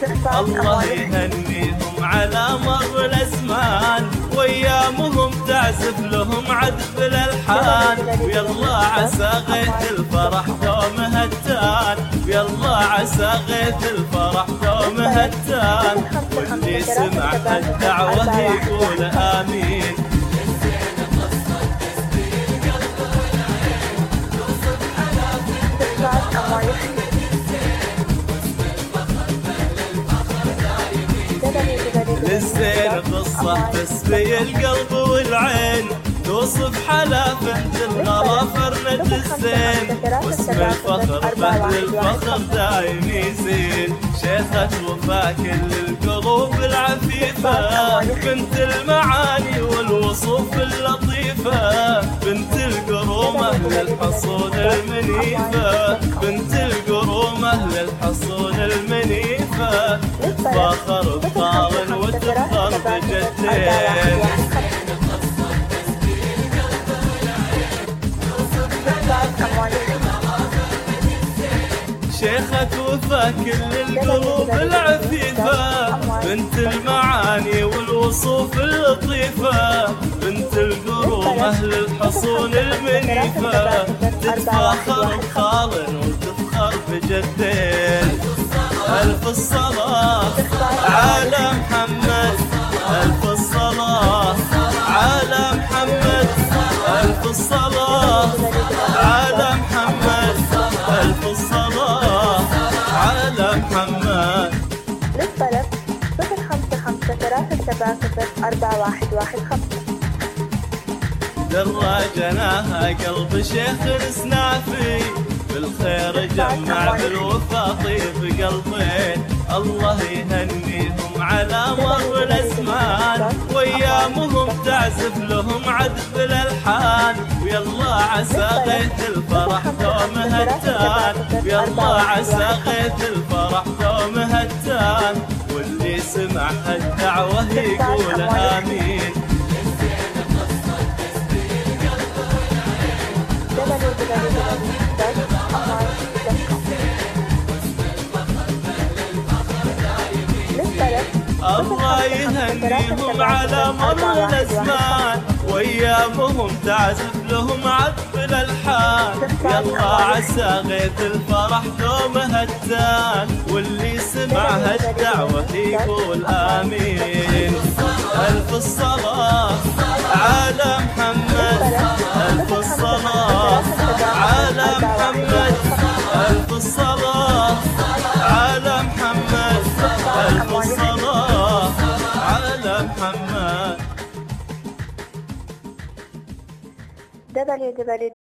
الله يهنيهم على مر الأزمان، وأيامهم تعزف لهم عذب الألحان، ويلا عسى غيث الفرح دوم هتان، ويلا عسى غيث الفرح دوم هتان، واللي سمع الدعوة يقول آمين. للزين قصة تسبي القلب والعين، توصف حلافة الغرافر ند الزين، واسم الفخر بهل الفخر دايم يزين، شيخة وفاء كل القلوب العفيفة، بنت المعاني والوصوف اللطيفة، بنت القرومة للحصون المنيفة، بنت القرومة للحصون المنيفة، تفاخر بطال وتفخر بجدين. شيخة وفاء كل القلوب العفيفة، بنت المعاني والوصوف اللطيفة، بنت القرومة للحصون المنيفة، تتفاخر بخال وتفخر بجدين. ألف الصلاة على محمد، ألف الصلاة على محمد، ألف الصلاة على محمد، ألف الصلاة على محمد. للطلب 05537041115. دراجناها قلب شيخ السنافي، بالخير جمع بالوفا طيب قلبين، الله يهنيهم على مر الازمان، وايامهم تعزف لهم عذب الالحان، ويلا عسى غيث الفرح دوم هتان، ويلا عسى غيث الفرح دوم هتان، واللي سمع هالدعوة يقول آمين. الله يهنيهم على مر الازمان، وايامهم تعزف لهم عذب الالحان، يلا عسى غيث الفرح دوم هتان، واللي سمع هالدعوة يقول آمين. ألف الصلاة على محمد، ألف الصلاة على محمد، ألف الصلاة على محمد، ألف الصلاة على محمد.